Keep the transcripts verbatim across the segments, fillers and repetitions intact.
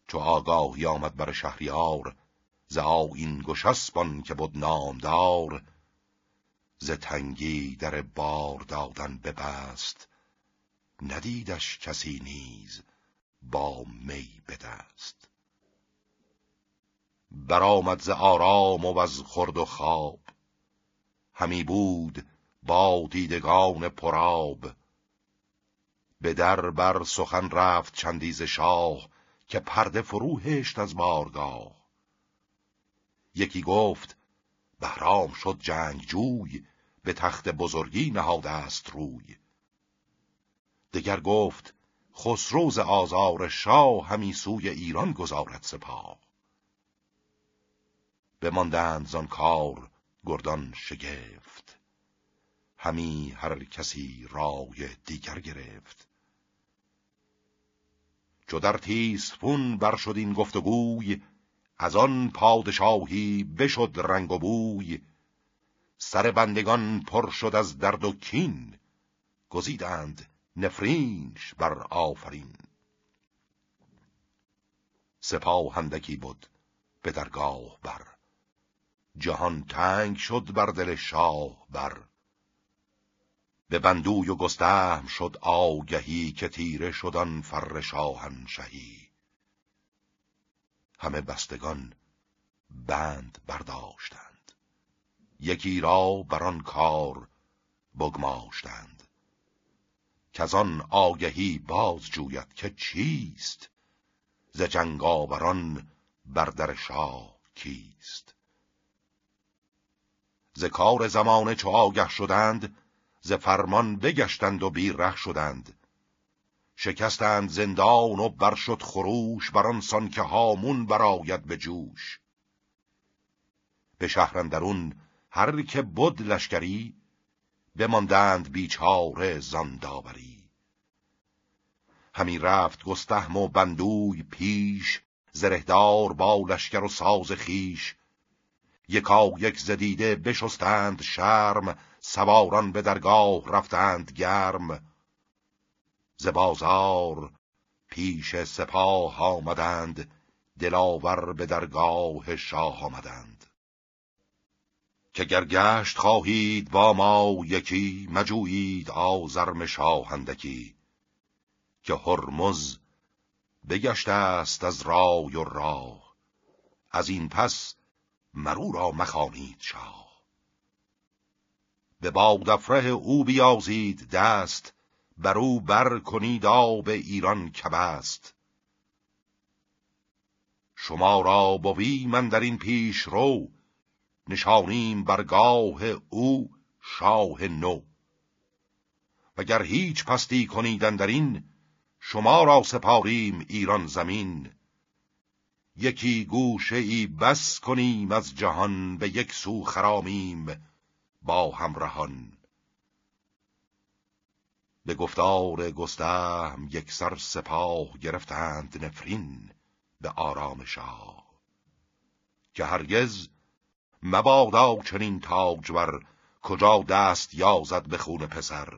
چو آگاهی آمد بر شهریار، ز آیین گشسپان که بود نامدار. ز تنگی در بار دادن ببست، ندیدش کسی نیز با می به دست. برآمد ز آرام و از خورد و خواب، همی بود با دیدگان پرآب. به در بر سخن رفت چندی ز شاه، که پرده فرو هشت از بارگاه. یکی گفت بهرام شد جنگجوی، به تخت بزرگی نهاده است روی. دگر گفت خسرو ز آزار شاه، همی سوی ایران گذارد سپاه. بماندند زان کار گردان شگفت، همی هر کسی رای دیگر گرفت. چو در تیسفون بر شد این گفتگوی، از آن پادشاهی بشد رنگ و بوی. سر بندگان پر شد از درد و کین، گزیدند نفرینش بر آفرین. سپاه اندکی بود به درگاه بر، جهان تنگ شد بر دل شاه بر. به بندوی و گستهم شد آگهی، که تیره شدن فر شاهنشهی. همه بستگان بند برداشتند، یکی را بران کار بگماشتند. کزان آگهی باز جوید که چیست، ز جنگاوران بر در شاه کیست. ز کار زمانه چو آگه شدند، ز فرمان بگشتند و بی ره شدند. شکستند زندان و برشد خروش، بران سان که هامون برآید به جوش. به شهر اندرون هر که بد لشکری، بماندند بیچاره زان داوری. همی رفت گستهم و بندوی پیش، زرهدار با لشکر و ساز خیش. یکا یک ز دیده بشستند شرم، سواران به درگاه رفتند گرم. ز بازار پیش سپاه آمدند، دلاور به درگاه شاه آمدند. که گر گشت خواهید با ما یکی، مجویید آزرم شاه اندکی. که هرمز بگشته است از رای و راه، از این پس مرو را مخوانید شاه. به بادافره او بیازید دست، بر او بر کنید آب ایران کبست. شما را بوی من در این پیش رو، نشانیم برگاه او شاه نو. وگر هیچ پستی کنیدن در این، شما را سپاریم ایران زمین. یکی گوشه ای بس کنیم از جهان، به یک سو خرامیم با همراهان. به گفتار گستهم یک سر سپاه، گرفتند نفرین به آرام شاه. که هرگز مبادا چنین تاجور، کجا دست یازد به خون پسر.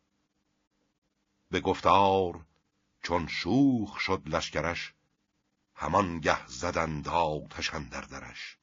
به گفتار چون شوخ شد لشکرش، همان گه زدند آتش اندر درش.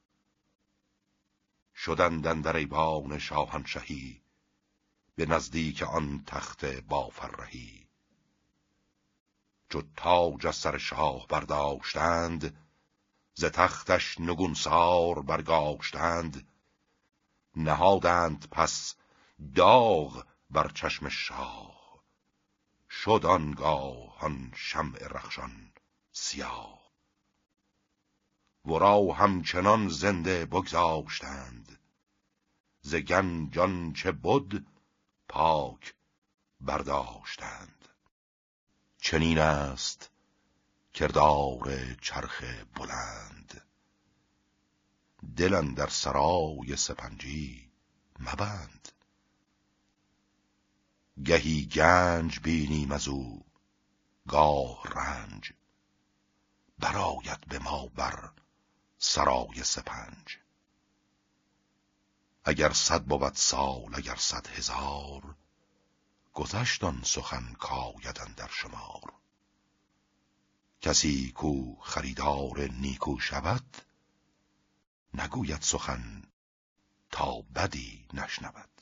شدند اندر ایوان شاهنشهی، به نزدیک آن تخت بافرهی. چو تاج از سر شاه برداشتند، ز تختش نگونسار برگاشتند. نهادند پس داغ بر چشم شاه، شد آنگاه آن شمع رخشان سیاه. ورا همچنان زنده بگذاشتند، ز گنج آنچه بد پاک برداشتند. چنین است کردار چرخ بلند، دل اندر سرای سپنجی مبند. گهی گنج بینیم از او گاه رنج، برآید به ما بر سرای سپنج. اگر صد بود سال اگر صد هزار، گذشت آن سخن کاید اندر شمار. کسی کو خریدار نیکو شود، نگوید سخن تا بدی نشنود.